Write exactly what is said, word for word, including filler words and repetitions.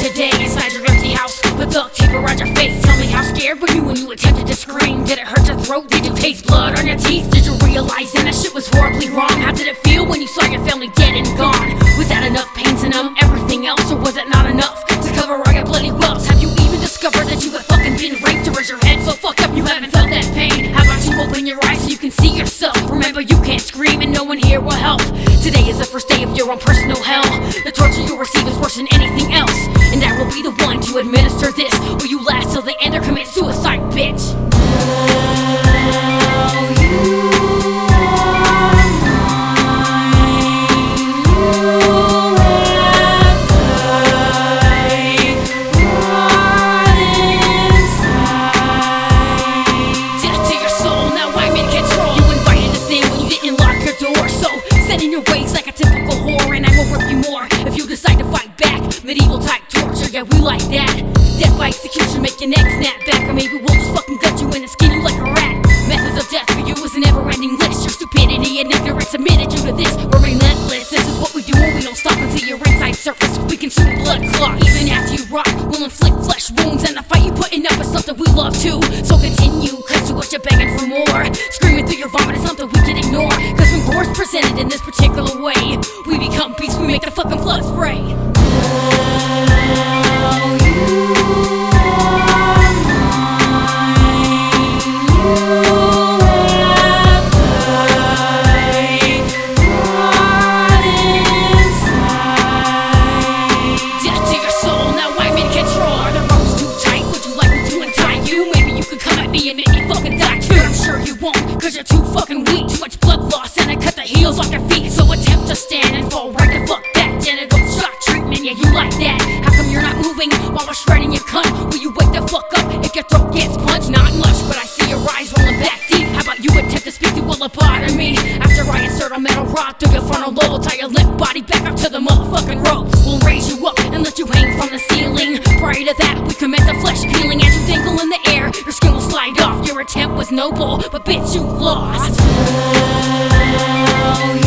today inside your empty house with duct tape around your face. Tell me how scared were you when you attempted to scream? Did it hurt your throat? Did you taste blood on your teeth? Did you realize that that shit was horribly wrong? How did it feel when you saw your family dead and gone? Was that enough pain to numb everything else, or was it not enough to cover all your bloody welts? Have you even discovered that you have fucking been raped, or is your head so fucked up you haven't felt that pain? How about you open your eyes so you can see yourself? Remember, you can't scream and no one here will help. Today is the first day of your own personal hell. The torture you'll receive is worse than anything else, and I will be the one to administer this. Will you last till the end or commit suicide, bitch? In your ways like a typical whore, and I will rip you more if you decide to fight back. Medieval type torture, yeah, we like that. Death by execution, make your neck snap back, or maybe we'll just fucking gut you in and skin you like a rat. Methods of death for you is a never-ending list. Your stupidity and ignorance submitted you to this. We're relentless, this is what we do when we don't stop until your inside surface. We consume blood clots. Even after you rot, we'll inflict flesh wounds, and the fight you putting up is something we love too. So continue, cause to us you're begging for more. Screaming through your vomit is something we can ignore, cause when gore's presented in this particular way, we become beasts, we make the fucking blood spray. And make me fucking die too. But I'm sure you won't, cause you're too fucking weak. Too much blood loss and I cut the heels off your feet. So attempt to stand and fall right the fuck back. Genital shock treatment, yeah, you like that. How come you're not moving while we're shredding your cunt? Will you wake the fuck up if your throat gets punched? Not much, but I see your eyes rolling back deep. How about you attempt to speak to a lobotomy? After I insert a metal rod through your frontal lobe, tie your limp body back up to the motherfucking ropes. We'll raise you up and let you hang from the ceiling. Prior to that, we commence a flesh peeling. As you dangle in the air, your skin will slide off. Your attempt was noble, but bitch, you lost.